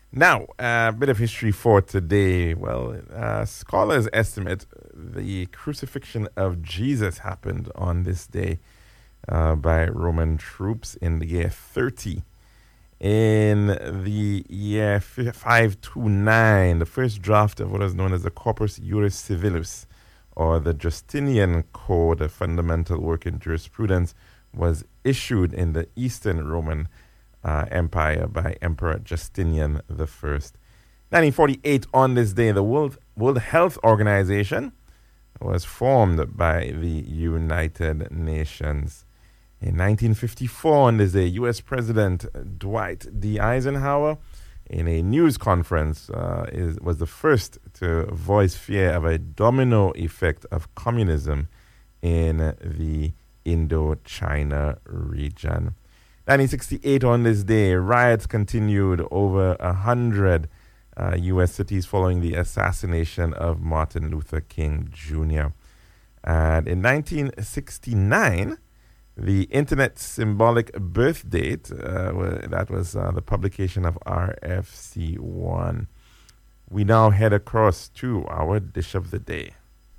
Now, a bit of history for today. Well, scholars estimate the crucifixion of Jesus happened on this day by Roman troops in the year 30. In the year 529, the first draft of what is known as the Corpus Juris Civilis, or the Justinian Code, a fundamental work in jurisprudence, was issued in the Eastern Roman Empire by Emperor Justinian I. 1948, on this day, the World Health Organization was formed by the United Nations. In 1954, on this day, U.S. President Dwight D. Eisenhower, in a news conference, was the first to voice fear of a domino effect of communism in the Indochina region. 1968, on this day, riots continued over 100 U.S. cities following the assassination of Martin Luther King Jr. And in 1969, the Internet symbolic birth date, that was the publication of RFC1. We now head across to our dish of the day.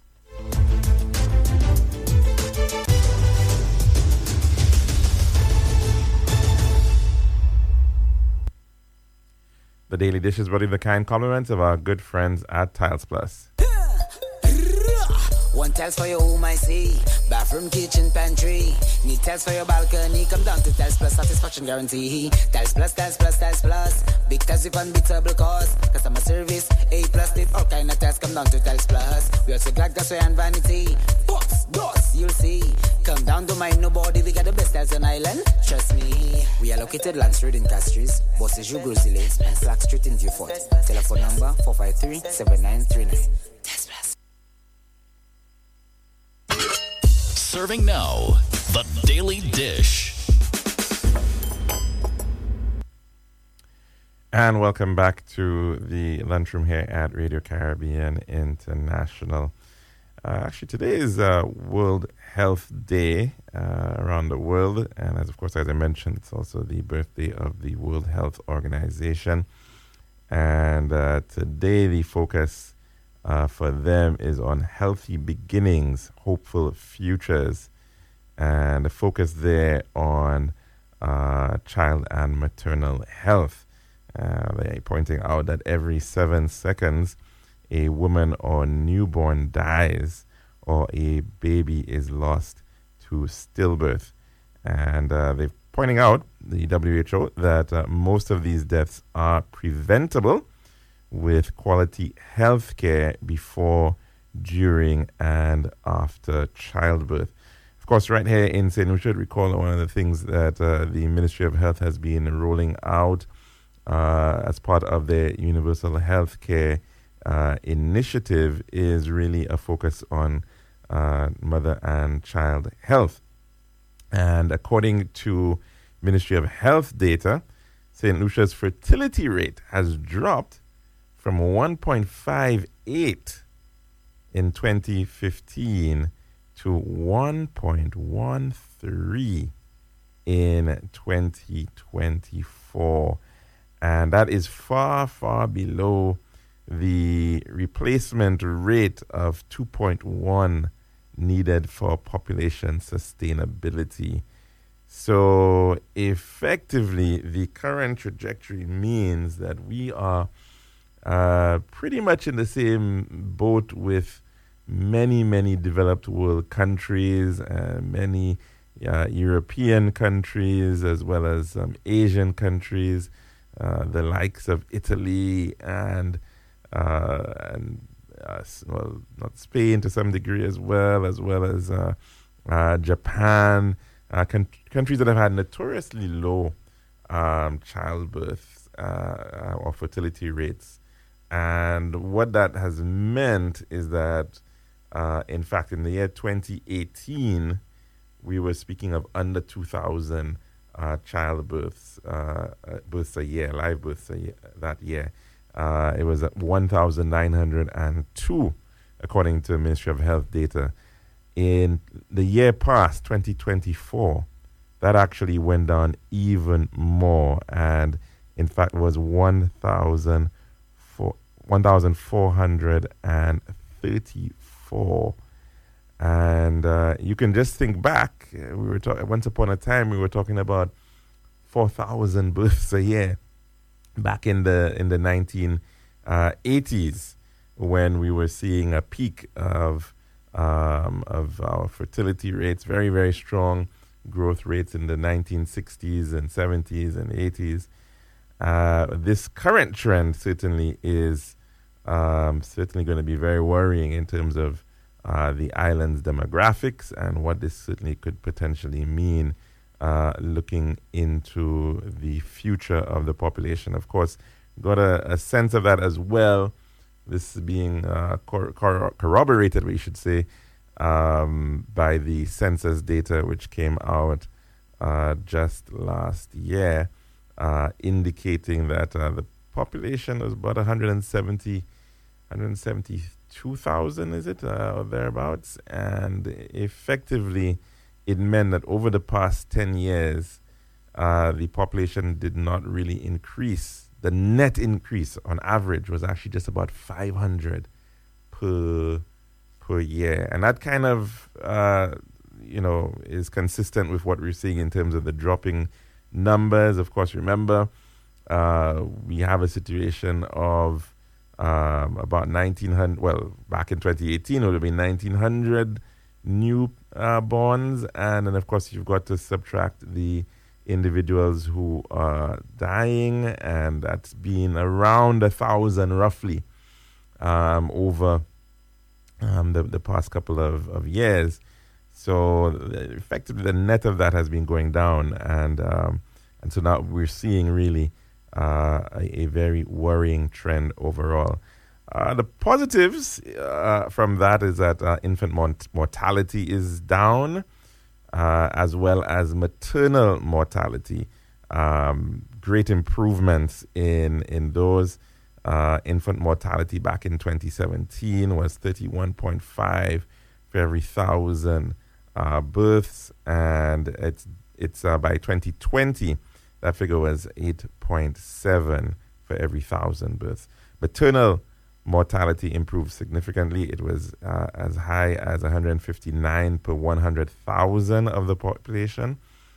The Daily Dish is brought in the kind compliments of our good friends at Tiles Plus. One tiles for your home, I see. Bathroom, kitchen, pantry. Need tiles for your balcony. Come down to Tiles Plus, satisfaction guarantee. Tiles Plus, Tiles Plus, Tiles Plus. Big tiles with unbeatable cost. Customer service, A+, did all kind of tiles. Come down to Tiles Plus. We also got gasway and vanity. Box, doors, you'll see. Come down to mind nobody. We got the best tiles on island. Trust me. We are located Lance Road in Castries, Bosses Grozile, and Slack Street in Viewfort. Telephone number 453-7939. Tiles Plus. Serving now, the Daily Dish. And welcome back to the lunchroom here at Radio Caribbean International. Actually, today is World Health Day around the world. And as I mentioned, it's also the birthday of the World Health Organization. And today the focus for them is on healthy beginnings, hopeful futures, and the focus there on child and maternal health. They're pointing out that every 7 seconds, a woman or newborn dies or a baby is lost to stillbirth. And they're pointing out, the WHO, that most of these deaths are preventable with quality health care before, during, and after childbirth. Of course, right here in St. Lucia, recall one of the things that the Ministry of Health has been rolling out as part of their universal health care initiative is really a focus on mother and child health. And according to Ministry of Health data, St. Lucia's fertility rate has dropped from 1.58 in 2015 to 1.13 in 2024. And that is far, far below the replacement rate of 2.1 needed for population sustainability. So effectively, the current trajectory means that we are pretty much in the same boat with many, many developed world countries, many European countries, as well as Asian countries, the likes of Italy and not Spain to some degree as well as Japan, countries that have had notoriously low childbirth or fertility rates. And what that has meant is that, in fact, in the year 2018, we were speaking of under 2,000 childbirths, births a year, live births that year. It was at 1,902, according to Ministry of Health data. In the year past, 2024, that actually went down even more. And in fact, was 1,434. And you can just think back. Once upon a time, we were talking about 4,000 births a year back in the 1980s, when we were seeing a peak of our fertility rates, very, very strong growth rates in the 1960s and 70s and 80s. This current trend certainly is certainly going to be very worrying in terms of the island's demographics and what this certainly could potentially mean looking into the future of the population. Of course, got a sense of that as well. This being corroborated, we should say, by the census data which came out just last year, indicating that the population was about 172,000, is it, or thereabouts? And effectively, it meant that over the past 10 years, the population did not really increase. The net increase on average was actually just about 500 per year. And that kind of, is consistent with what we're seeing in terms of the dropping numbers. Of course, remember, we have a situation of about 1,900, well, back in 2018, it would have been 1,900 new borns. And then, of course, you've got to subtract the individuals who are dying, and that's been around 1,000 roughly over the past couple of years. So effectively, the net of that has been going down, and so now we're seeing really a very worrying trend overall. The positives from that is that infant mortality is down, as well as maternal mortality. Great improvements in those. Infant mortality back in 2017 was 31.5 for every 1,000 births, and it's by 2020 that figure was 8.7 for every 1,000 births. Maternal mortality improved significantly. It was as high as 159 per 100,000 of the population,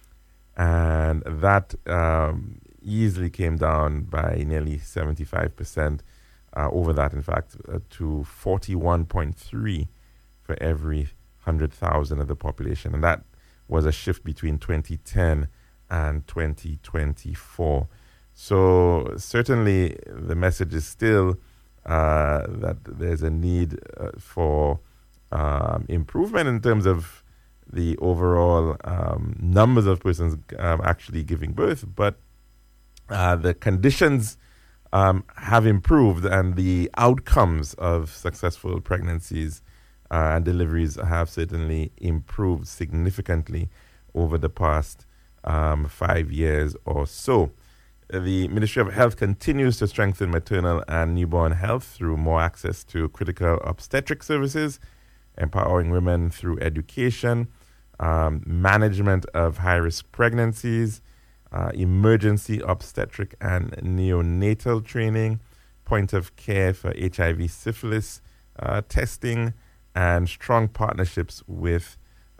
and that easily came down by nearly 75% over that, in fact, to 41.3 for every 100,000 of the population. And that was a shift between 2010 and 2024. So certainly the message is still that there's a need for improvement in terms of the overall numbers of persons actually giving birth, but the conditions have improved, and the outcomes of successful pregnancies and deliveries have certainly improved significantly over the past 5 years or so. The Ministry of Health continues to strengthen maternal and newborn health through more access to critical obstetric services, empowering women through education, management of high-risk pregnancies, emergency obstetric and neonatal training, point of care for HIV, syphilis testing, and strong partnerships with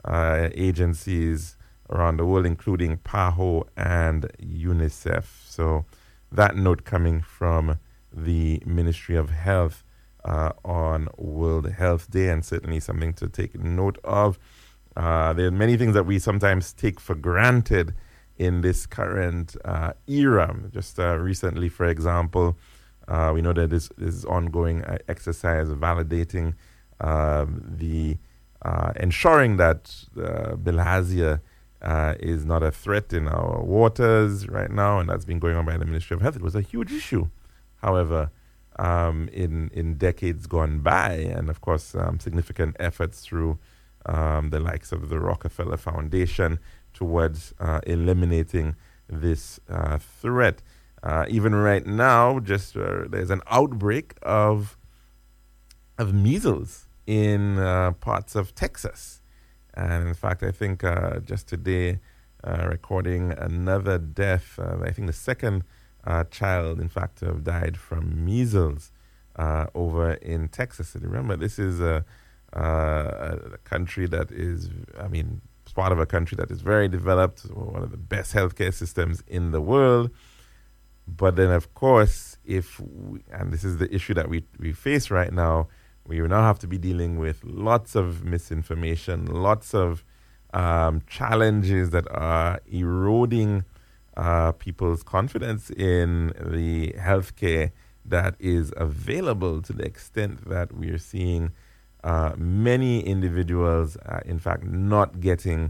agencies around the world, including PAHO and UNICEF. So that note coming from the Ministry of Health on World Health Day, and certainly something to take note of. There are many things that we sometimes take for granted in this current era. Just recently, for example, we know that this is ongoing exercise validating the ensuring that bilharzia is not a threat in our waters right now, and that's been going on by the Ministry of Health. It was a huge issue, however, in decades gone by, and of course significant efforts through the likes of the Rockefeller Foundation towards eliminating this threat. Even right now, there's an outbreak of measles in parts of Texas. And in fact, I think just today, recording another death, I think the second child, in fact, to have died from measles over in Texas. And remember, this is a country that is, it's part of a country that is very developed, one of the best healthcare systems in the world. But then, of course, and this is the issue that we face right now, we now have to be dealing with lots of misinformation, lots of challenges that are eroding people's confidence in the healthcare that is available, to the extent that we are seeing many individuals, in fact, not getting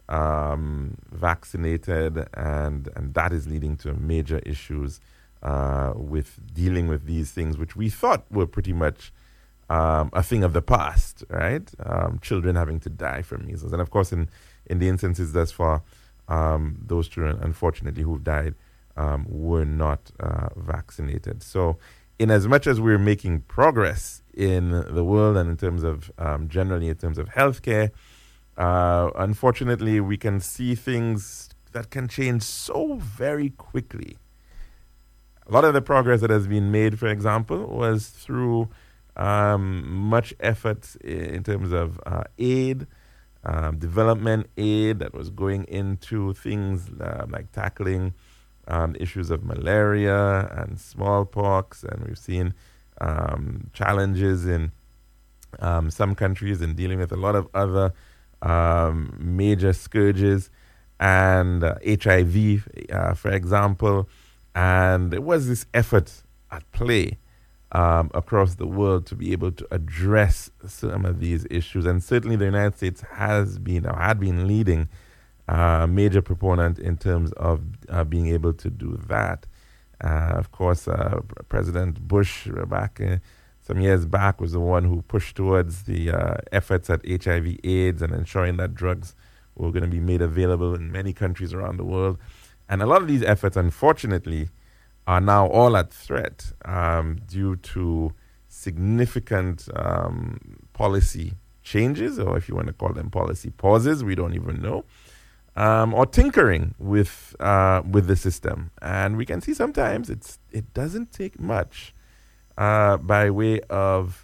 vaccinated, and that is leading to major issues with dealing with these things, which we thought were pretty much a thing of the past, right? Children having to die from measles. And of course, in the instances thus far, those children, unfortunately, who've died were not vaccinated. So in as much as we're making progress in the world and in terms of generally in terms of healthcare, unfortunately, we can see things that can change so very quickly. A lot of the progress that has been made, for example, was through much effort in terms of aid, development aid that was going into things like tackling issues of malaria and smallpox. And we've seen challenges in some countries in dealing with a lot of other major scourges and HIV, for example. And there was this effort at play across the world to be able to address some of these issues. And certainly the United States had been leading major proponent in terms of being able to do that. Of course, President Bush back some years back was the one who pushed towards the efforts at HIV/AIDS and ensuring that drugs were going to be made available in many countries around the world. And a lot of these efforts, unfortunately, are now all at threat due to significant policy changes, or if you want to call them policy pauses, we don't even know, or tinkering with the system. And we can see sometimes it doesn't take much by way of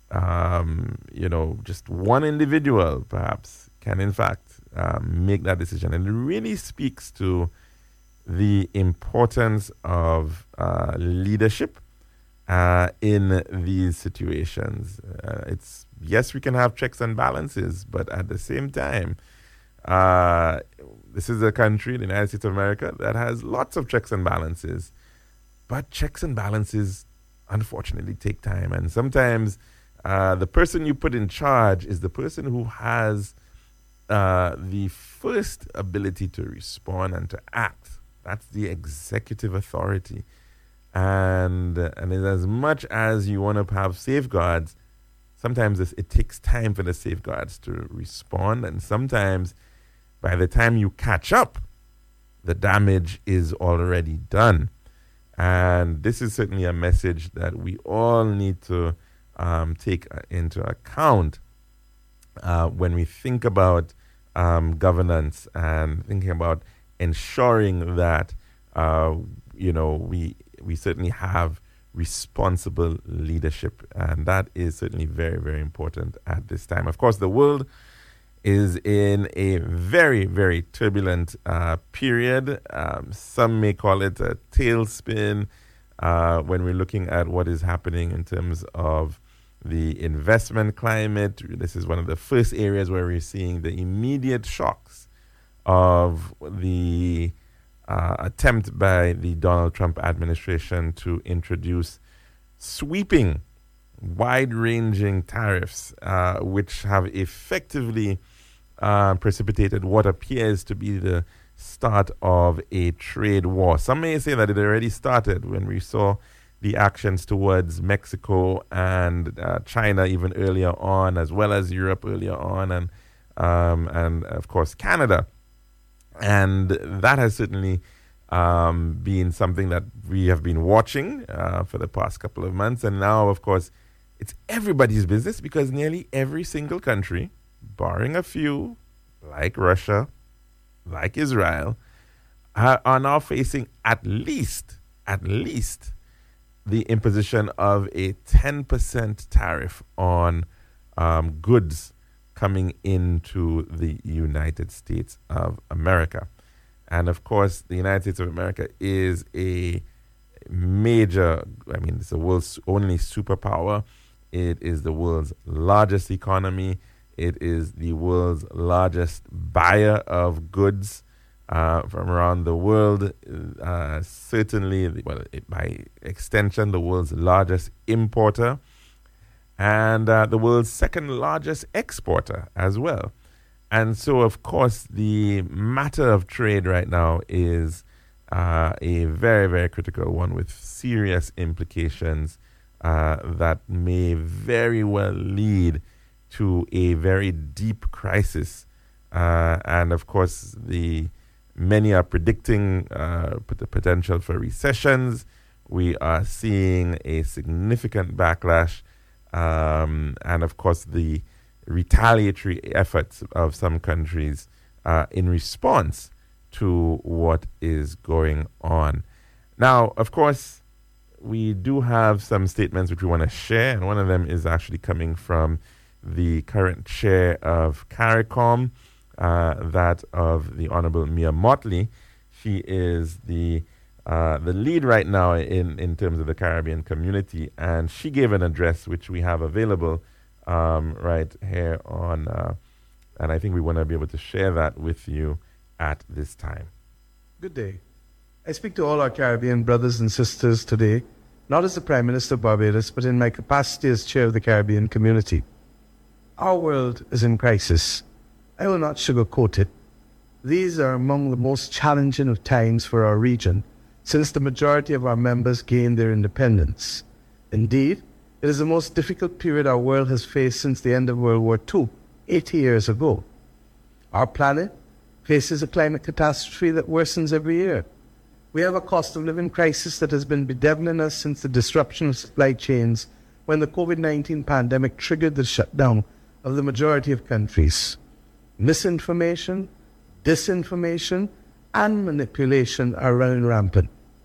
just one individual perhaps can in fact make that decision. And it really speaks to the importance of leadership in these situations. Yes, we can have checks and balances, but at the same time, this is a country, the United States of America, that has lots of checks and balances. But checks and balances, unfortunately, take time. And sometimes the person you put in charge is the person who has the first ability to respond and to act. That's the executive authority. And as much as you want to have safeguards, sometimes it takes time for the safeguards to respond. And sometimes by the time you catch up, the damage is already done. And this is certainly a message that we all need to take into account when we think about governance and thinking about ensuring that we certainly have responsible leadership, and that is certainly very, very important at this time. Of course, the world is in a very, very turbulent period. Some may call it a tailspin when we're looking at what is happening in terms of the investment climate. This is one of the first areas where we're seeing the immediate shocks of the attempt by the Donald Trump administration to introduce sweeping, wide-ranging tariffs, which have effectively precipitated what appears to be the start of a trade war. Some may say that it already started when we saw the actions towards Mexico and China even earlier on, as well as Europe earlier on, and of course Canada. And that has certainly been something that we have been watching for the past couple of months. And now, of course, it's everybody's business, because nearly every single country, barring a few, like Russia, like Israel, are now facing at least at least the imposition of a 10% tariff on goods coming into the United States of America. And of course, the United States of America is a major, it's the world's only superpower. It is the world's largest economy. It is the world's largest buyer of goods from around the world. Certainly, by extension, the world's largest importer and the world's second largest exporter as well. And so, of course, the matter of trade right now is a very, very critical one with serious implications that may very well lead to a very deep crisis. And of course, many are predicting the potential for recessions. We are seeing a significant backlash. And of course, the retaliatory efforts of some countries in response to what is going on. Now, of course, we do have some statements which we want to share, and one of them is actually coming from the current chair of CARICOM, that of the Honorable Mia Mottley. She is the lead right now in terms of the Caribbean community, and she gave an address which we have available right here on, and I think we want to be able to share that with you at this time. Good day. I speak to all our Caribbean brothers and sisters today, not as the Prime Minister of Barbados, but in my capacity as chair of the Caribbean community. Our world is in crisis. I will not sugarcoat it. These are among the most challenging of times for our region, since the majority of our members gained their independence. Indeed, it is the most difficult period our world has faced since the end of World War II, 80 years ago. Our planet faces a climate catastrophe that worsens every year. We have a cost of living crisis that has been bedeviling us since the disruption of supply chains when the COVID-19 pandemic triggered the shutdown of the majority of countries. Misinformation, disinformation, and manipulation are running rampant.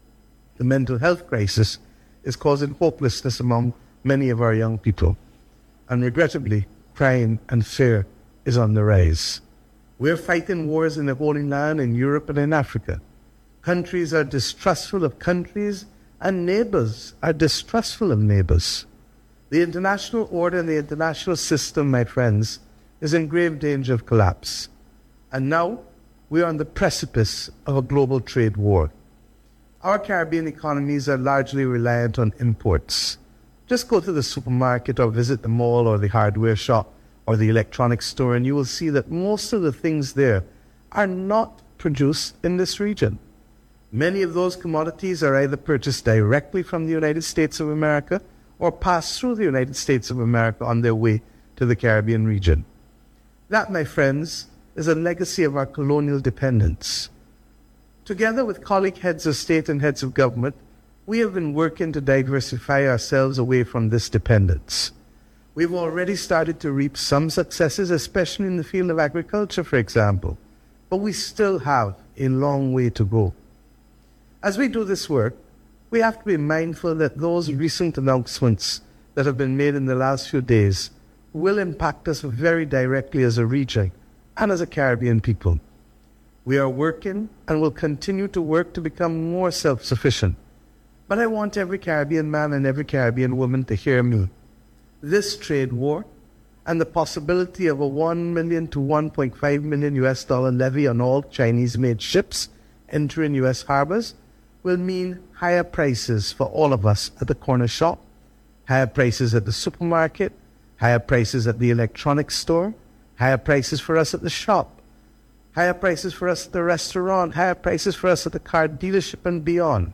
The mental health crisis is causing hopelessness among many of our young people. And regrettably, crime and fear is on the rise. We're fighting wars in the Holy Land, in Europe, and in Africa. Countries are distrustful of countries, and neighbors are distrustful of neighbors. The international order and the international system, my friends, is in grave danger of collapse. And now, we are on the precipice of a global trade war. Our Caribbean economies are largely reliant on imports. Just go to the supermarket or visit the mall or the hardware shop or the electronics store, and you will see that most of the things there are not produced in this region. Many of those commodities are either purchased directly from the United States of America or pass through the United States of America on their way to the Caribbean region. That, my friends, is a legacy of our colonial dependence. Together with colleague heads of state and heads of government, we have been working to diversify ourselves away from this dependence. We've already started to reap some successes, especially in the field of agriculture, for example, but we still have a long way to go. As we do this work, we have to be mindful that those recent announcements that have been made in the last few days will impact us very directly as a region and as a Caribbean people. We are working and will continue to work to become more self-sufficient. But I want every Caribbean man and every Caribbean woman to hear me. This trade war and the possibility of a $1 million to $1.5 million US levy on all Chinese-made ships entering U.S. harbors will mean higher prices for all of us at the corner shop, higher prices at the supermarket, higher prices at the electronics store, higher prices for us at the shop, higher prices for us at the restaurant, higher prices for us at the car dealership and beyond.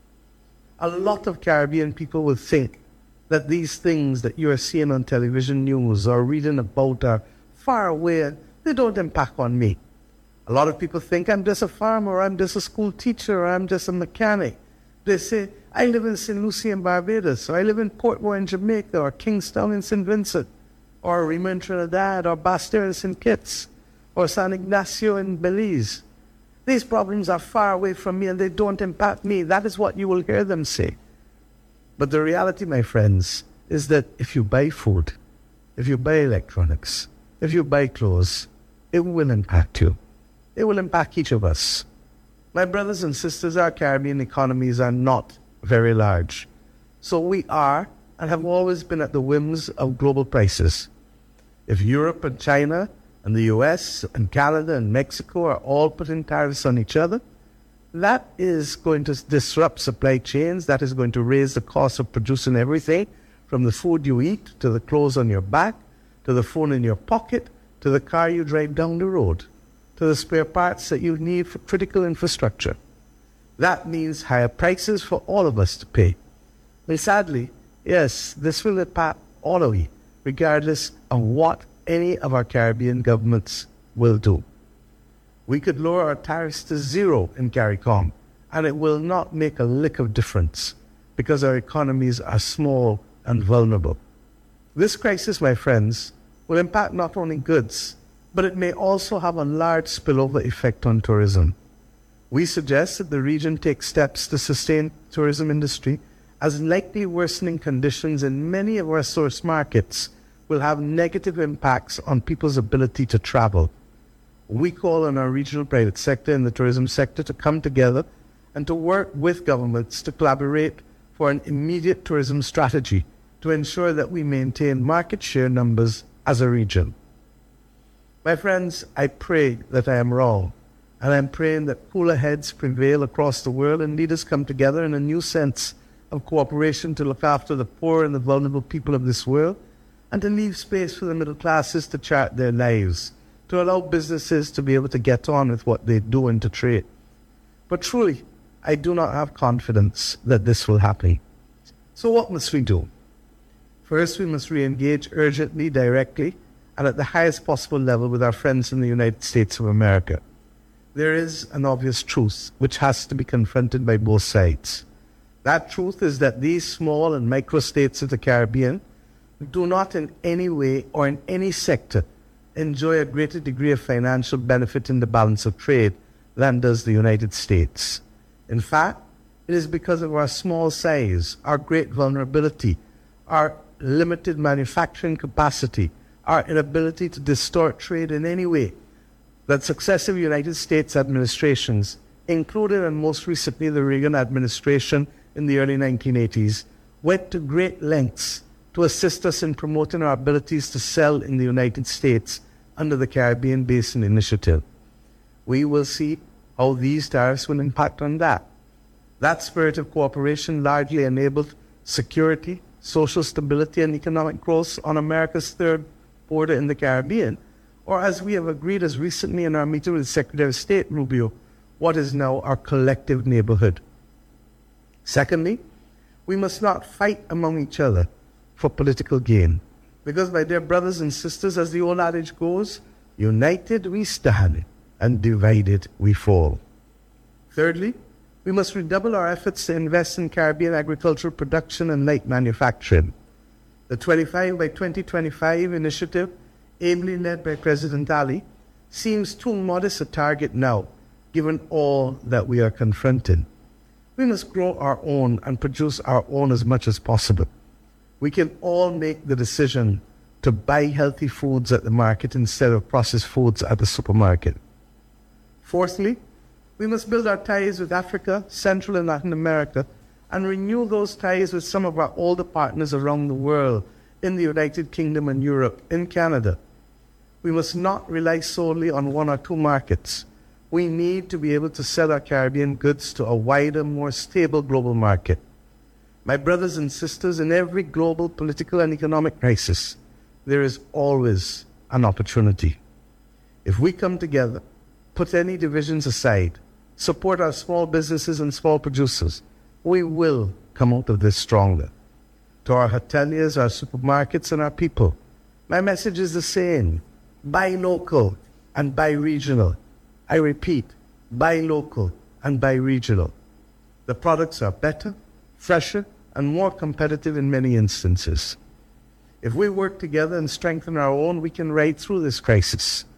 A lot of Caribbean people will think that these things that you are seeing on television news or reading about are far away and they don't impact on me. A lot of people think I'm just a farmer, or I'm just a school teacher, or I'm just a mechanic. They say, I live in St. Lucie in Barbados, or I live in Portmore in Jamaica, or Kingstown in St. Vincent, or Rima in Trinidad, or Basse-Terre in St. Kitts, or San Ignacio in Belize. These problems are far away from me and they don't impact me. That is what you will hear them say. But the reality, my friends, is that if you buy food, if you buy electronics, if you buy clothes, it will impact you. It will impact each of us. My brothers and sisters, our Caribbean economies are not very large. So we are and have always been at the whims of global prices. If Europe and China and the US and Canada and Mexico are all putting tariffs on each other, that is going to disrupt supply chains. That is going to raise the cost of producing everything from the food you eat to the clothes on your back, to the phone in your pocket, to the car you drive down the road, to the spare parts that you need for critical infrastructure. That means higher prices for all of us to pay. But sadly, yes, this will impact all of you, regardless of what any of our Caribbean governments will do. We could lower our tariffs to zero in CARICOM, and it will not make a lick of difference because our economies are small and vulnerable. This crisis, my friends, will impact not only goods, but it may also have a large spillover effect on tourism. We suggest that the region take steps to sustain the tourism industry, as likely worsening conditions in many of our source markets will have negative impacts on people's ability to travel. We call on our regional private sector and the tourism sector to come together and to work with governments to collaborate for an immediate tourism strategy to ensure that we maintain market share numbers as a region. My friends, I pray that I am wrong, and I'm praying that cooler heads prevail across the world and leaders come together in a new sense of cooperation to look after the poor and the vulnerable people of this world, and to leave space for the middle classes to chart their lives, to allow businesses to be able to get on with what they do and to trade. But truly, I do not have confidence that this will happen. So what must we do? First, we must re-engage urgently, directly, and at the highest possible level with our friends in the United States of America. There is an obvious truth which has to be confronted by both sides. That truth is that these small and micro-states of the Caribbean do not in any way or in any sector enjoy a greater degree of financial benefit in the balance of trade than does the United States. In fact, it is because of our small size, our great vulnerability, our limited manufacturing capacity, our inability to distort trade in any way, that successive United States administrations, including and most recently the Reagan administration in the early 1980s, went to great lengths to assist us in promoting our abilities to sell in the United States under the Caribbean Basin Initiative. We will see how these tariffs will impact on that. That spirit of cooperation largely enabled security, social stability, and economic growth on America's third border in the Caribbean, or as we have agreed as recently in our meeting with Secretary of State Rubio, what is now our collective neighborhood. Secondly, we must not fight among each other for political gain, because, my dear brothers and sisters, as the old adage goes, united we stand, and divided we fall. Thirdly, we must redouble our efforts to invest in Caribbean agricultural production and light manufacturing. The 25 by 2025 initiative, ably led by President Ali, seems too modest a target now, given all that we are confronting. We must grow our own and produce our own as much as possible. We can all make the decision to buy healthy foods at the market instead of processed foods at the supermarket. Fourthly, we must build our ties with Africa, Central and Latin America, and renew those ties with some of our older partners around the world, in the United Kingdom and Europe, in Canada. We must not rely solely on one or two markets. We need to be able to sell our Caribbean goods to a wider, more stable global market. My brothers and sisters, in every global political and economic crisis, there is always an opportunity. If we come together, put any divisions aside, support our small businesses and small producers, we will come out of this stronger. To our hoteliers, our supermarkets, and our people, my message is the same. Buy local and buy regional. I repeat, buy local and buy regional. The products are better, fresher, and more competitive in many instances. If we work together and strengthen our own, we can ride through this crisis.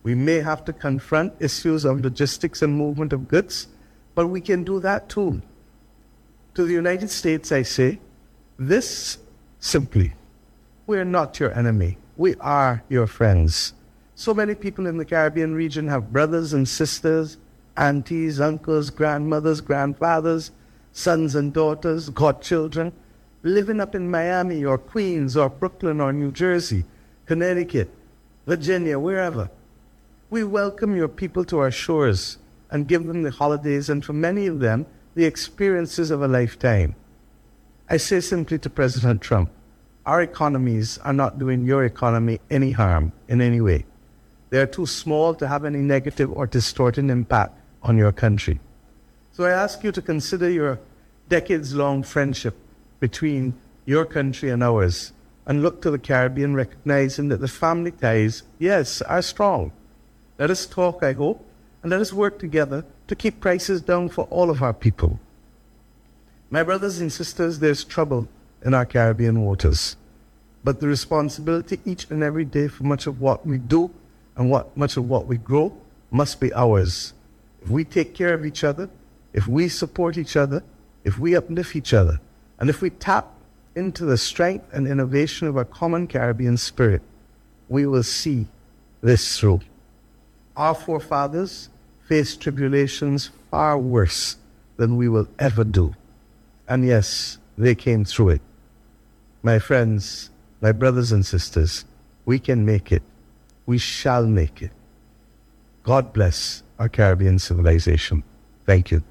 We may have to confront issues of logistics and movement of goods, but we can do that too. To the United States, I say this simply: we are not your enemy. We are your friends. So many people in the Caribbean region have brothers and sisters, aunties, uncles, grandmothers, grandfathers, sons and daughters, godchildren, living up in Miami or Queens or Brooklyn or New Jersey, Connecticut, Virginia, wherever. We welcome your people to our shores and give them the holidays, and for many of them, the experiences of a lifetime. I say simply to President Trump, our economies are not doing your economy any harm in any way. They are too small to have any negative or distorting impact on your country. So I ask you to consider your decades-long friendship between your country and ours, and look to the Caribbean, recognizing that the family ties, yes, are strong. Let us talk, I hope, and let us work together to keep prices down for all of our people. My brothers and sisters, there's trouble in our Caribbean waters, but the responsibility each and every day for much of what we do and much of what we grow must be ours. If we take care of each other, if we support each other, if we uplift each other, and if we tap into the strength and innovation of our common Caribbean spirit, we will see this through. Our forefathers faced tribulations far worse than we will ever do. And yes, they came through it. My friends, my brothers and sisters, we can make it. We shall make it. God bless our Caribbean civilization. Thank you.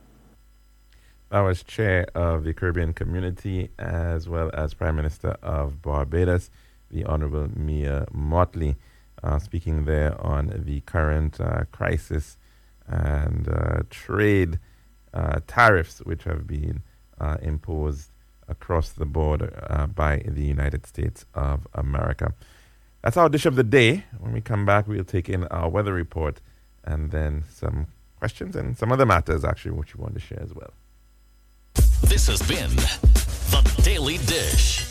I was chair of the Caribbean Community as well as Prime Minister of Barbados, the Honorable Mia Mottley, speaking there on the current crisis and trade tariffs which have been imposed across the board by the United States of America. That's our dish of the day. When we come back, we'll take in our weather report and then some questions and some other matters, actually, which we want to share as well. This has been The Daily Dish.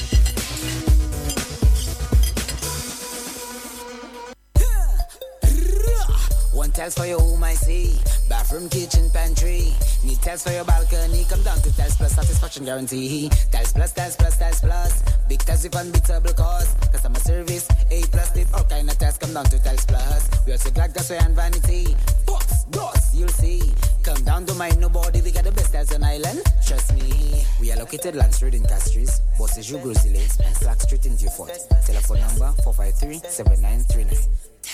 One tiles for your home, I see. Bathroom, kitchen, pantry. Need tiles for your balcony. Come down to Tiles Plus, satisfaction guarantee. Tiles Plus, Tiles Plus, Tiles Plus. Big tiles with unbeatable cost. Customer service, A+. Need all kind of tiles. Come down to Tiles Plus. We also got gasway and vanity. Books, doors, you'll see. Come down to mind nobody. We got the best tiles on island. Trust me. We are located Land Street in Castries, Bosses Grozile, and Slack Street in Beaufort. Telephone number 453-7939.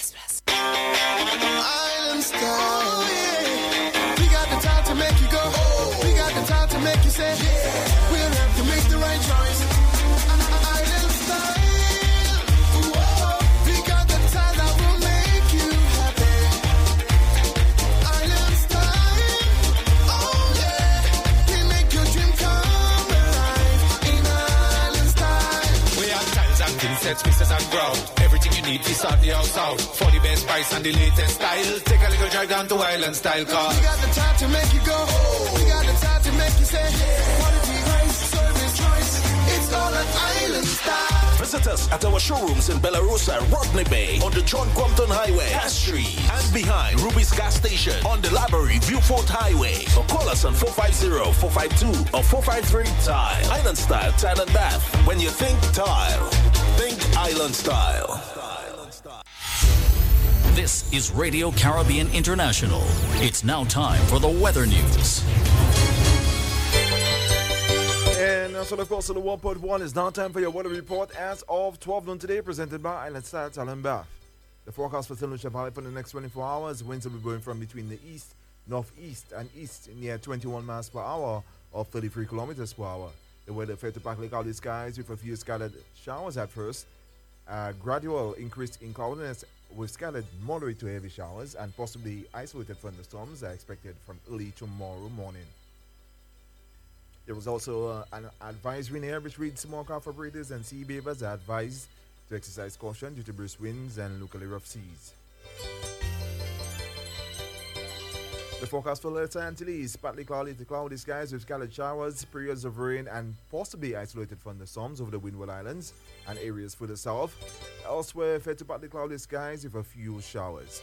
Island style, yeah. We got the time to make you go. We got the time to make you say, yeah. We'll have to make the right choice. Island style, whoa. We got the time that will make you happy. Island style, oh yeah. We make your dream come alive in Island style. We have tiles and thin sets, pieces and ground. Everything you need to sort the house out. For the best price and the latest style. Take a little drive down to Island Style Car. We got the time to make you go. We got the time to make you say, quality, price, service, choice. It's all an Island Style. Visit us at our showrooms in Bellarosa, Rodney Bay, on the John Compton Highway, Castries, and behind Ruby's Gas Station on the Library Viewport Highway. Or call us on 450-452 or 453-TILE. Island Style Tile and Bath. When you think tile, think Island Style. This is Radio Caribbean International. It's now time for the weather news. And so of course, the 1.1 is now time for your weather report as of 12 noon today, presented by Island Style Tile and Bath. The forecast for St. Lucia Valley for the next 24 hours, winds will be blowing from between the east, northeast, and east near 21 miles per hour or 33 kilometers per hour. The weather fair to partly cloudy skies with a few scattered showers at first. Gradual increase in cloudiness with scattered moderate to heavy showers and possibly isolated thunderstorms are expected from early tomorrow morning. There was also an advisory in air which reads small craft operators and sea beavers are advised to exercise caution due to brisk winds and locally rough seas. The forecast for Los Angeles, partly cloudy to cloudy skies with scattered showers, periods of rain, and possibly isolated thunderstorms over the Windward Islands and areas further south. Elsewhere, fair to partly cloudy skies with a few showers.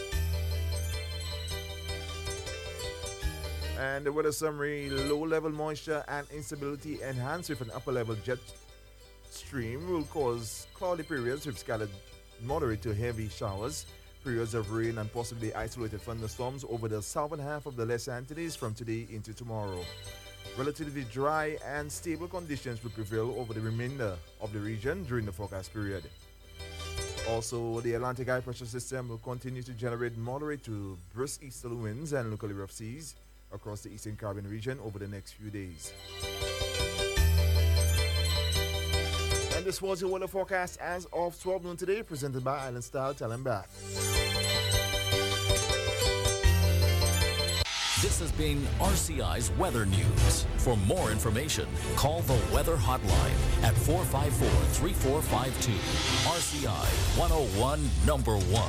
And the weather summary, low-level moisture and instability enhanced with an upper-level jet stream will cause cloudy periods with scattered moderate to heavy showers, periods of rain and possibly isolated thunderstorms over the southern half of the Los Angeles from today into tomorrow. Relatively dry and stable conditions will prevail over the remainder of the region during the forecast period. Also, the Atlantic high pressure system will continue to generate moderate to brisk easterly winds and locally rough seas across the Eastern Caribbean region over the next few days. And this was your weather forecast as of 12 noon today, presented by Island Style Talent Bath. This has been RCI's Weather News. For more information, call the Weather Hotline at 454-3452. RCI 101 number 1.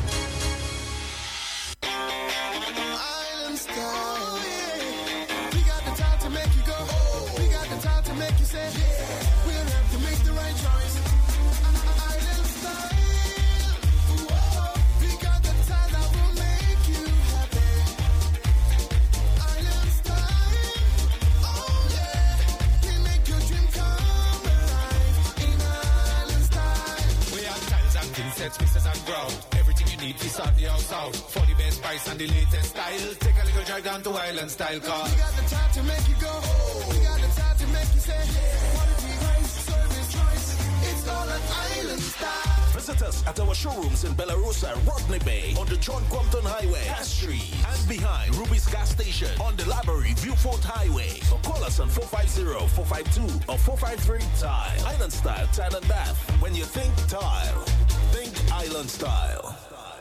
Island Style. We got the time to make you go. We got the time to make you say, we'll have to make the right choice. Island Style. Whoa. We got the time that will make you happy. Island Style. Oh yeah. We make your dream come alive. In Island Style. We have tiles and king sets, mixes and ground. Everything you need to sort the house out. For the best price and the latest style. Take a little drive down to Island Style car. We got the time to make you go. We got the time to make you say, quality price, service choice. It's all an Island Style. Visit us at our showrooms in Belarus, Rodney Bay, on the John Compton Highway, Cass Street, and behind Ruby's Gas Station on the Library Viewfort Highway. Or call us on 450-452 or 453-TILE. Island Style Tile and Bath. When you think tile, think Island Style.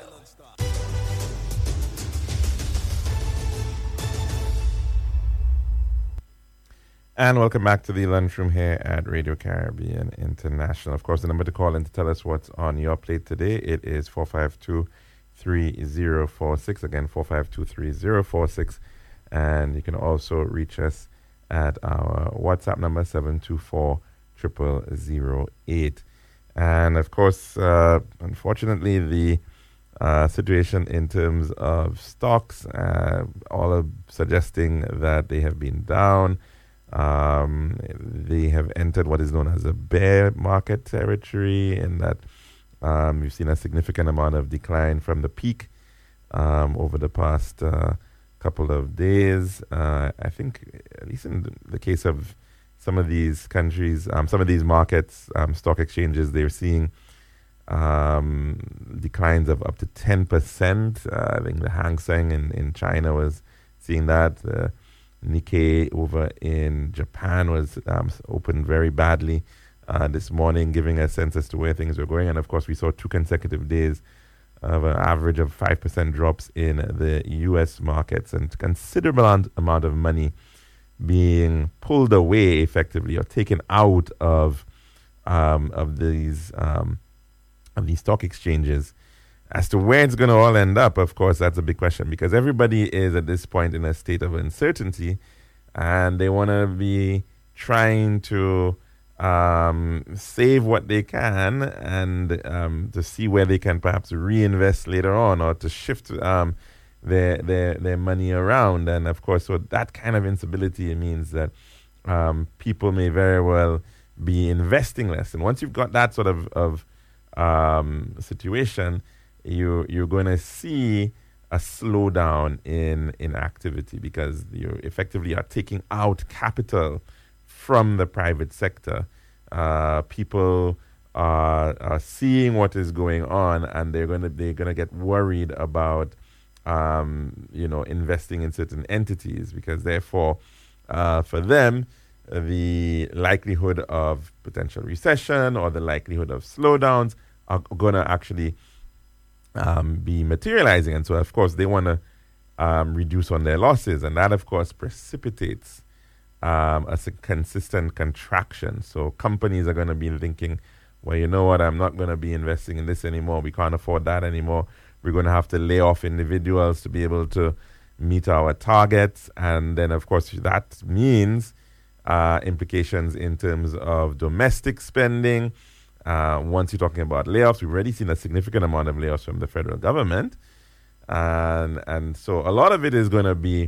And welcome back to the lunchroom here at Radio Caribbean International. Of course, the number to call in to tell us what's on your plate today, it is 452-3046. Again, 452-3046. And you can also reach us at our WhatsApp number, 724-0008. And of course, unfortunately, the situation in terms of stocks, all are suggesting that they have been down. They have entered what is known as a bear market territory, in that we've seen a significant amount of decline from the peak over the past couple of days. I think, at least in the case of some of these countries, some of these markets, stock exchanges, they're seeing declines of up to 10%. I think the Hang Seng in China was seeing that. Nikkei over in Japan was opened very badly this morning, giving a sense as to where things were going. And of course, we saw 2 consecutive days of an average of 5% drops in the U.S. markets, and considerable amount of money being pulled away effectively, or taken out of these stock exchanges. As to where it's going to all end up, of course, that's a big question, because everybody is at this point in a state of uncertainty, and they want to be trying to save what they can, and to see where they can perhaps reinvest later on, or to shift their money around. And of course, so that kind of instability means that people may very well be investing less. And once you've got that sort of situation, you're going to see a slowdown in activity, because you effectively are taking out capital from the private sector. People are seeing what is going on, and they're gonna get worried about investing in certain entities, because therefore for them the likelihood of potential recession or the likelihood of slowdowns are going to actually be materializing. And so, of course, they want to reduce on their losses. And that, of course, precipitates a consistent contraction. So companies are going to be thinking, well, you know what, I'm not going to be investing in this anymore. We can't afford that anymore. We're going to have to lay off individuals to be able to meet our targets. And then, of course, that means implications in terms of domestic spending. Once you're talking about layoffs, we've already seen a significant amount of layoffs from the federal government. And so a lot of it is going to be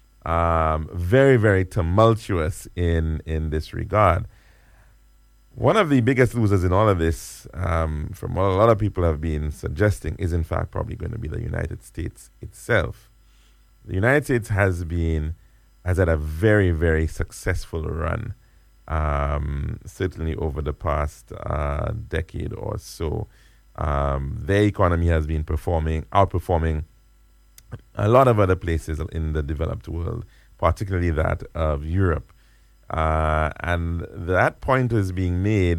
very, very tumultuous in this regard. One of the biggest losers in all of this, from what a lot of people have been suggesting, is in fact probably going to be the United States itself. The United States has had a very, very successful run, certainly over the past decade or so. Their economy has been outperforming a lot of other places in the developed world, particularly that of Europe. And that point is being made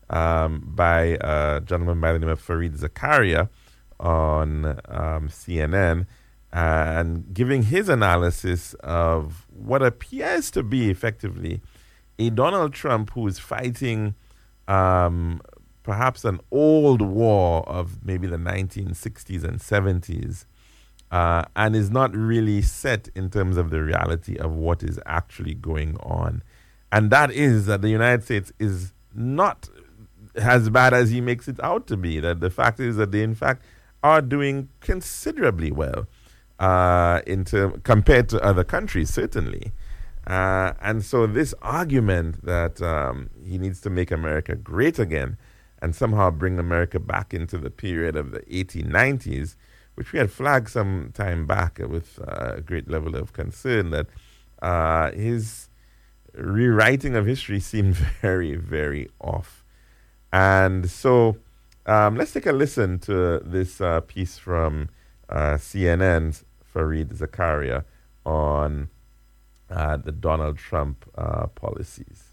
by a gentleman by the name of Fareed Zakaria on CNN, and giving his analysis of what appears to be effectively a Donald Trump who is fighting perhaps an old war of maybe the 1960s and 70s, and is not really set in terms of the reality of what is actually going on. And that is that the United States is not as bad as he makes it out to be. That the fact is that they, in fact, are doing considerably well compared to other countries, certainly. And so this argument that he needs to make America great again and somehow bring America back into the period of the 1890s, which we had flagged some time back with a great level of concern, that his rewriting of history seemed very, very off. And so let's take a listen to this piece from CNN's Fareed Zakaria on the Donald Trump policies.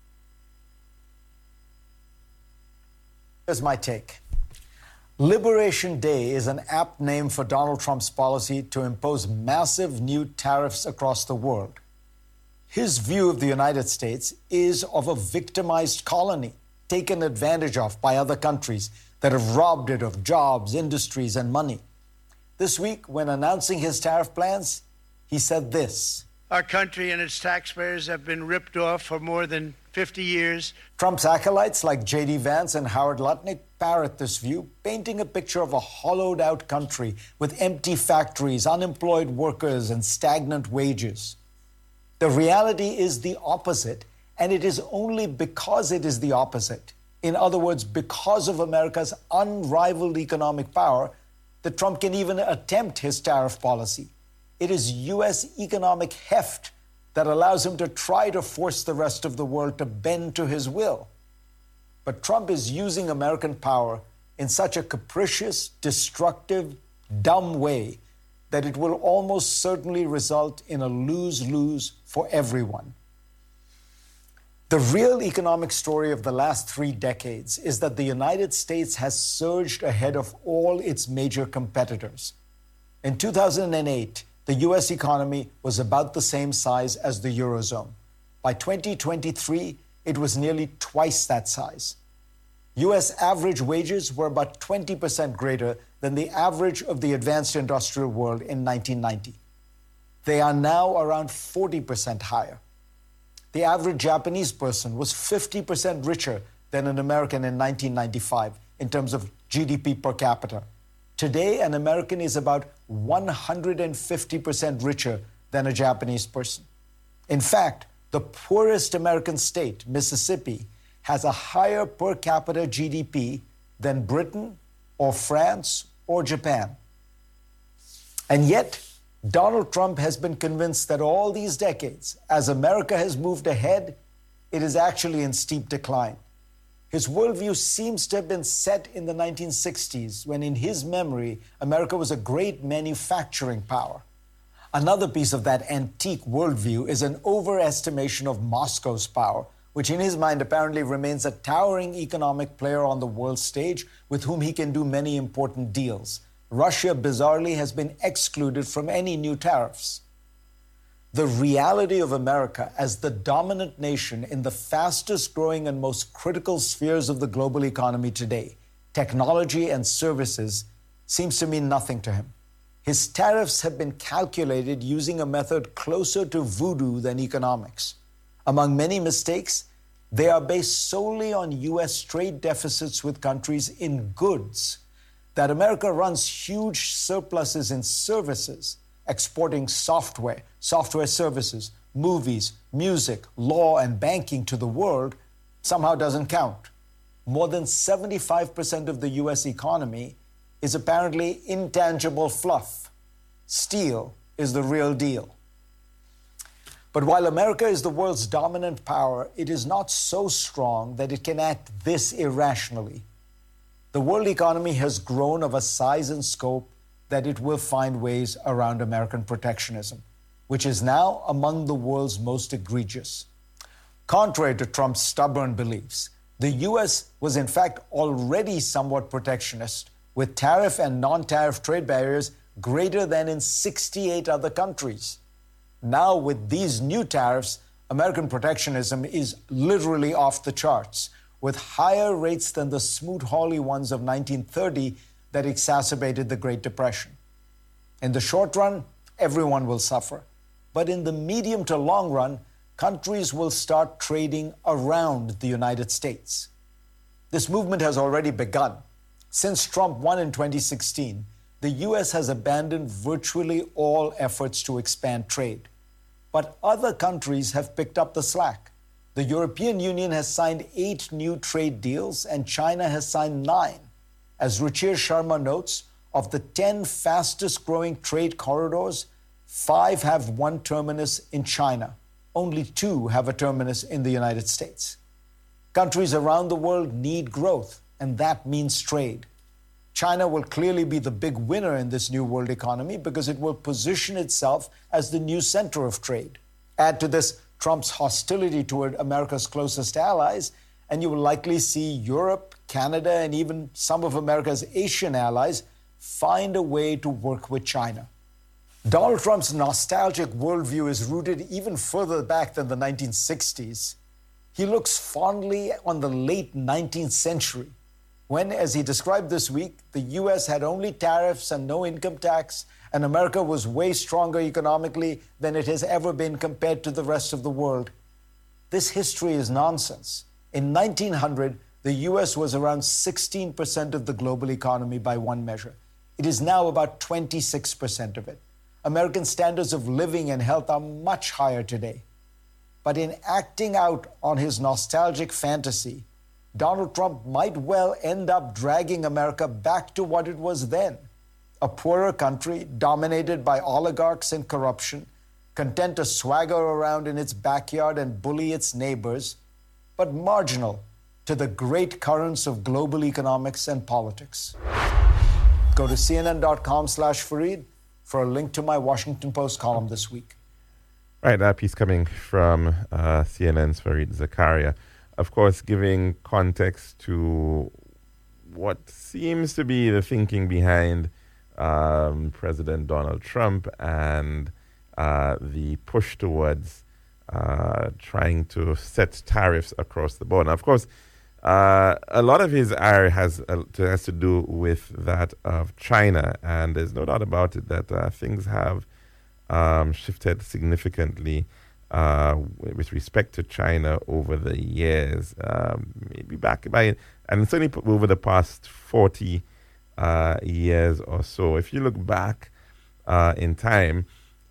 Here's my take. Liberation Day is an apt name for Donald Trump's policy to impose massive new tariffs across the world. His view of the United States is of a victimized colony, taken advantage of by other countries that have robbed it of jobs, industries, and money. This week, when announcing his tariff plans, he said this. Our country and its taxpayers have been ripped off for more than 50 years. Trump's acolytes like J.D. Vance and Howard Lutnick parrot this view, painting a picture of a hollowed-out country with empty factories, unemployed workers, and stagnant wages. The reality is the opposite, and it is only because it is the opposite, in other words, because of America's unrivaled economic power, that Trump can even attempt his tariff policy. It is U.S. economic heft that allows him to try to force the rest of the world to bend to his will. But Trump is using American power in such a capricious, destructive, dumb way that it will almost certainly result in a lose-lose for everyone. The real economic story of the last 3 decades is that the United States has surged ahead of all its major competitors. In 2008, the U.S. economy was about the same size as the Eurozone. By 2023, it was nearly twice that size. U.S. average wages were about 20% greater than the average of the advanced industrial world in 1990. They are now around 40% higher. The average Japanese person was 50% richer than an American in 1995 in terms of GDP per capita. Today, an American is about 150% richer than a Japanese person. In fact, the poorest American state, Mississippi, has a higher per capita GDP than Britain or France or Japan. And yet, Donald Trump has been convinced that all these decades, as America has moved ahead, it is actually in steep decline. His worldview seems to have been set in the 1960s, when in his memory, America was a great manufacturing power. Another piece of that antique worldview is an overestimation of Moscow's power, which in his mind apparently remains a towering economic player on the world stage with whom he can do many important deals. Russia, bizarrely, has been excluded from any new tariffs. The reality of America as the dominant nation in the fastest growing and most critical spheres of the global economy today, technology and services, seems to mean nothing to him. His tariffs have been calculated using a method closer to voodoo than economics. Among many mistakes, they are based solely on U.S. trade deficits with countries in goods. That America runs huge surpluses in services, exporting software services, movies, music, law, and banking to the world somehow doesn't count. More than 75% of the U.S. economy is apparently intangible fluff. Steel is the real deal. But while America is the world's dominant power, it is not so strong that it can act this irrationally. The world economy has grown of a size and scope that it will find ways around American protectionism, which is now among the world's most egregious. Contrary to Trump's stubborn beliefs, the U.S. was in fact already somewhat protectionist, with tariff and non-tariff trade barriers greater than in 68 other countries. Now, with these new tariffs, American protectionism is literally off the charts, with higher rates than the Smoot-Hawley ones of 1930 that exacerbated the Great Depression. In the short run, everyone will suffer. But in the medium to long run, countries will start trading around the United States. This movement has already begun. Since Trump won in 2016, the U.S. has abandoned virtually all efforts to expand trade. But other countries have picked up the slack. The European Union has signed 8 new trade deals, and China has signed 9. As Ruchir Sharma notes, of the 10 fastest growing trade corridors, 5 have one terminus in China. Only 2 have a terminus in the United States. Countries around the world need growth, and that means trade. China will clearly be the big winner in this new world economy because it will position itself as the new center of trade. Add to this Trump's hostility toward America's closest allies, and you will likely see Europe, Canada, and even some of America's Asian allies find a way to work with China. Donald Trump's nostalgic worldview is rooted even further back than the 1960s. He looks fondly on the late 19th century, when, as he described this week, the U.S. had only tariffs and no income tax, and America was way stronger economically than it has ever been compared to the rest of the world. This history is nonsense. In 1900, the U.S. was around 16% of the global economy by one measure. It is now about 26% of it. American standards of living and health are much higher today. But in acting out on his nostalgic fantasy, Donald Trump might well end up dragging America back to what it was then, a poorer country dominated by oligarchs and corruption, content to swagger around in its backyard and bully its neighbors, but marginal to the great currents of global economics and politics. Go to cnn.com/Fareed for a link to my Washington Post column this week. Right, that piece coming from CNN's Fareed Zakaria. Of course, giving context to what seems to be the thinking behind President Donald Trump and the push towards trying to set tariffs across the board. Now, of course, a lot of his ire has to do with that of China, and there's no doubt about it that things have shifted significantly with respect to China over the years, maybe back by, and certainly over the past 40 years or so. If you look back in time,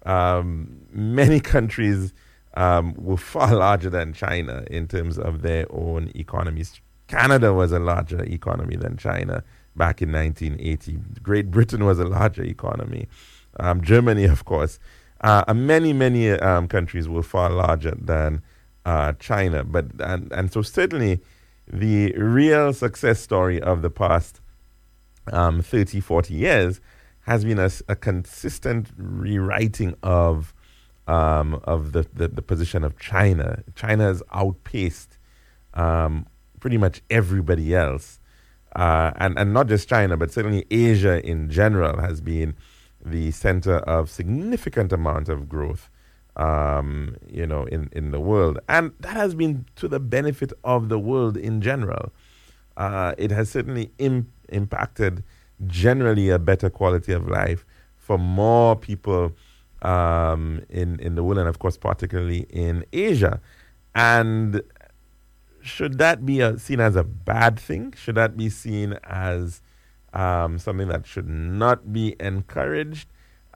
many countries were far larger than China in terms of their own economies. Canada was a larger economy than China back in 1980. Great Britain was a larger economy. Germany, of course. Many countries were far larger than China. And so certainly the real success story of the past 30, 40 years has been a consistent rewriting of the position of China. China has outpaced pretty much everybody else. And not just China, but certainly Asia in general has been the center of significant amount of growth, in the world. And that has been to the benefit of the world in general. It has certainly impacted generally a better quality of life for more people in the world, and of course, particularly in Asia. And should that be seen as a bad thing? Should that be seen as something that should not be encouraged?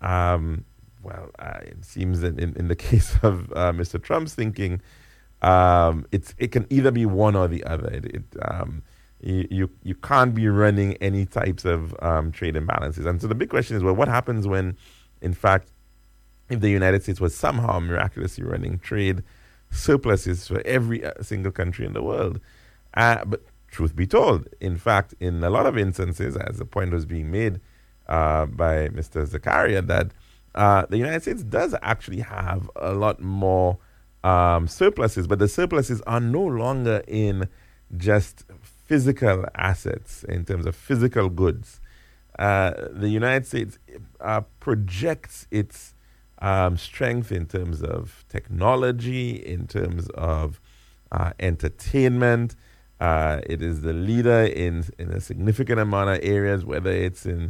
It seems that in the case of Mr. Trump's thinking, it can either be one or the other. You can't be running any types of trade imbalances. And so the big question is, well, what happens when, in fact, if the United States was somehow miraculously running trade surpluses for every single country in the world? But truth be told, in fact, in a lot of instances, as the point was being made by Mr. Zakaria, that the United States does actually have a lot more surpluses, but the surpluses are no longer in just physical assets, in terms of physical goods. The United States projects its strength in terms of technology, in terms of entertainment. It is the leader in a significant amount of areas, whether it's in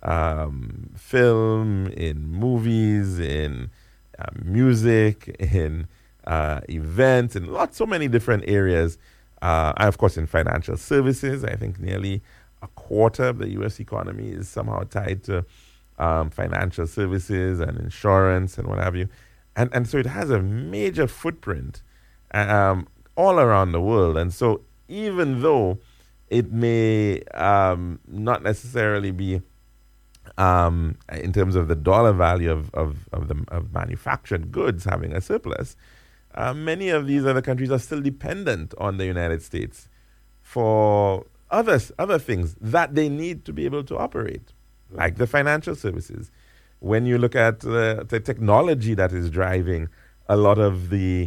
film, in movies, in music, in events, in so many different areas. And of course, in financial services, I think nearly a quarter of the U.S. economy is somehow tied to financial services and insurance and what have you. And so it has a major footprint all around the world. And so even though it may not necessarily be in terms of the dollar value of manufactured goods having a surplus, many of these other countries are still dependent on the United States for other things that they need to be able to operate, like the financial services. When you look at the technology that is driving a lot of the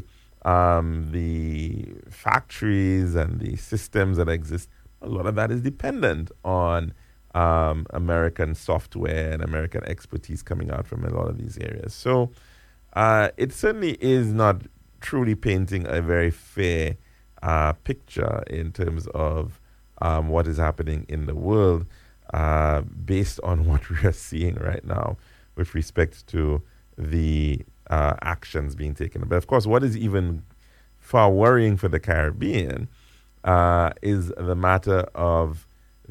factories and the systems that exist, a lot of that is dependent on American software and American expertise coming out from a lot of these areas. So it certainly is not truly painting a very fair picture in terms of what is happening in the world based on what we are seeing right now with respect to the actions being taken. But of course, what is even far worrying for the Caribbean is the matter of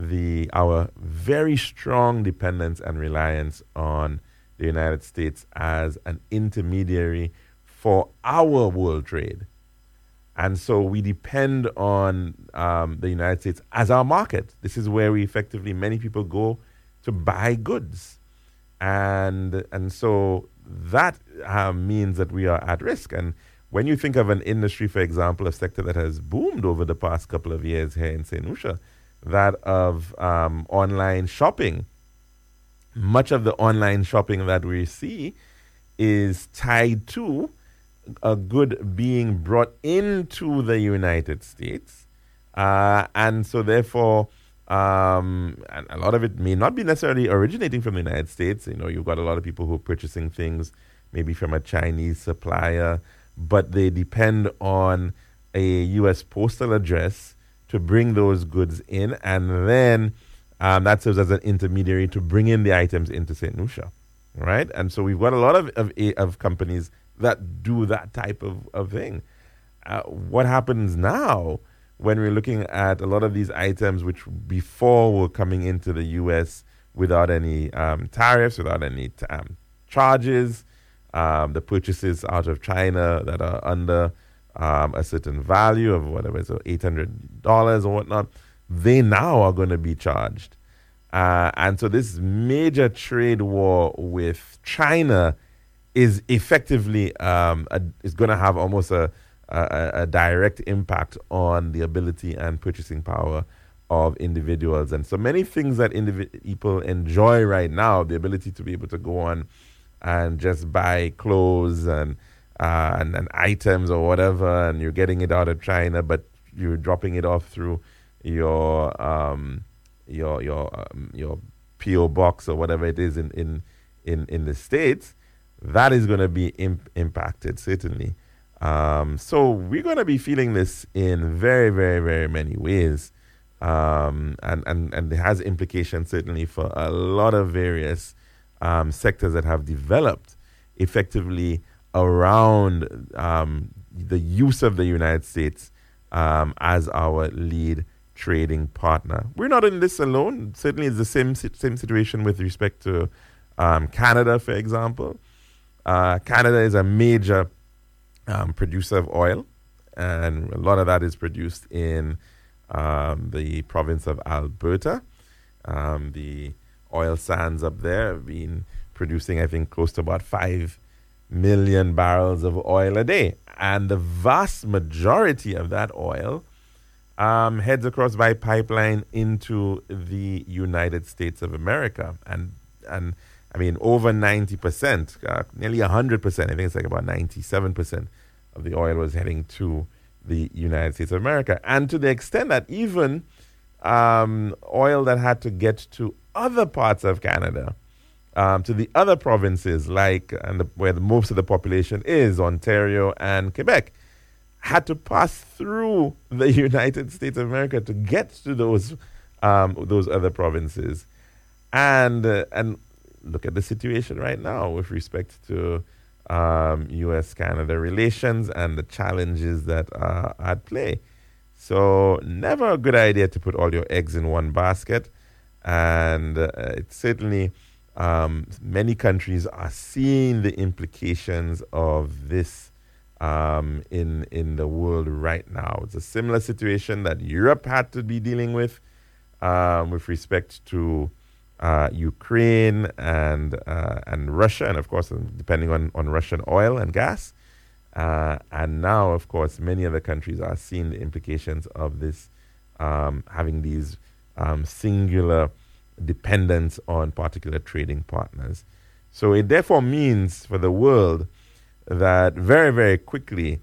our very strong dependence and reliance on the United States as an intermediary for our world trade. And so we depend on the United States as our market. This is where many people go to buy goods. And so that means that we are at risk. And when you think of an industry, for example, a sector that has boomed over the past couple of years here in St. Lucia, that of online shopping, much of the online shopping that we see is tied to a good being brought into the United States. And so therefore, and a lot of it may not be necessarily originating from the United States. You've got a lot of people who are purchasing things maybe from a Chinese supplier, but they depend on a U.S. postal address to bring those goods in, and then that serves as an intermediary to bring in the items into St. Lucia, right? And so we've got a lot of companies that do that type of thing. What happens now when we're looking at a lot of these items which before were coming into the U.S. without any tariffs, without any charges, the purchases out of China that are under a certain value of whatever, so $800 or whatnot, they now are going to be charged. And so this major trade war with China is effectively is going to have almost a direct impact on the ability and purchasing power of individuals. And so many things that people enjoy right now, the ability to be able to go on and just buy clothes and items or whatever, and you're getting it out of China, but you're dropping it off through your PO box or whatever it is in the States. That is going to be impacted, certainly. So we're going to be feeling this in very, very, very many ways. And it has implications, certainly, for a lot of various sectors that have developed effectively around the use of the United States as our lead trading partner. We're not in this alone. Certainly, it's the same situation with respect to Canada, for example. Canada is a major producer of oil, and a lot of that is produced in the province of Alberta. The oil sands up there have been producing, I think, close to about 5 million barrels of oil a day. And the vast majority of that oil heads across by pipeline into the United States of America. And I mean, over 90%, nearly 100%, I think it's like about 97% of the oil was heading to the United States of America. And to the extent that even oil that had to get to other parts of Canada, to the other provinces, like where most of the population is, Ontario and Quebec, had to pass through the United States of America to get to those other provinces. And look at the situation right now with respect to U.S.-Canada relations and the challenges that are at play. So never a good idea to put all your eggs in one basket. And it's certainly many countries are seeing the implications of this in the world right now. It's a similar situation that Europe had to be dealing with respect to Ukraine and Russia, and of course, depending on Russian oil and gas. And now, of course, many other countries are seeing the implications of this, having these singular dependence on particular trading partners. So it therefore means for the world that very, very quickly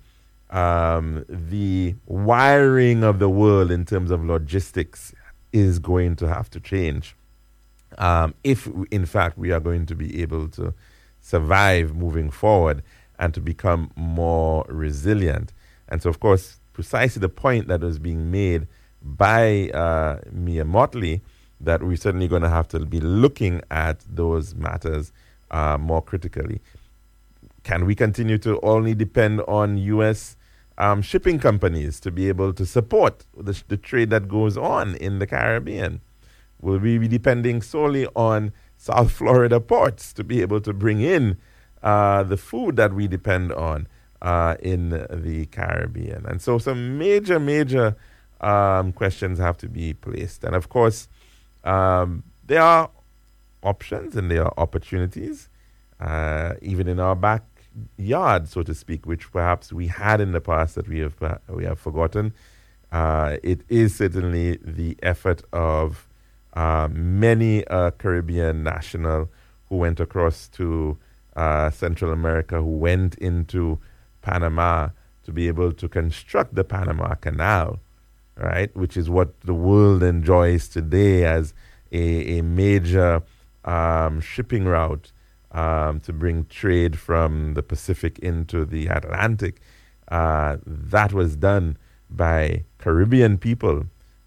the wiring of the world in terms of logistics is going to have to change if, in fact, we are going to be able to survive moving forward and to become more resilient. And so, of course, precisely the point that was being made by Mia Mottley, that we're certainly going to have to be looking at those matters more critically. Can we continue to only depend on U.S. shipping companies to be able to support the trade that goes on in the Caribbean? Will we be depending solely on South Florida ports to be able to bring in the food that we depend on in the Caribbean? And so some major questions have to be placed. And of course, there are options and there are opportunities, even in our backyard, so to speak, which perhaps we had in the past that we have forgotten. It is certainly the effort of many Caribbean national who went across to Central America, who went into Panama to be able to construct the Panama Canal, right, which is what the world enjoys today as a major shipping route to bring trade from the Pacific into the Atlantic. That was done by Caribbean people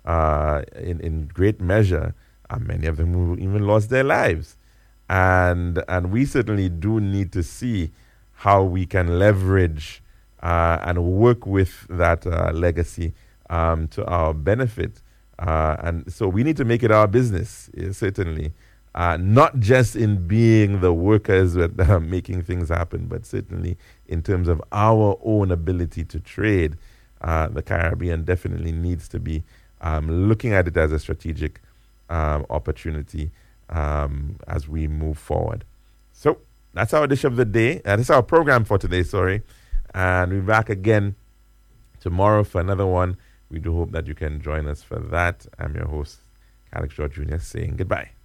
in great measure. Many of them who even lost their lives. And we certainly do need to see how we can leverage and work with that legacy to our benefit. And so we need to make it our business, certainly. Not just in being the workers that are making things happen, but certainly in terms of our own ability to trade. The Caribbean definitely needs to be looking at it as a strategic opportunity as we move forward. So that's our dish of the day. That's our program for today, sorry. And we'll be back again tomorrow for another one. We do hope that you can join us for that. I'm your host, Alex George Jr., saying goodbye.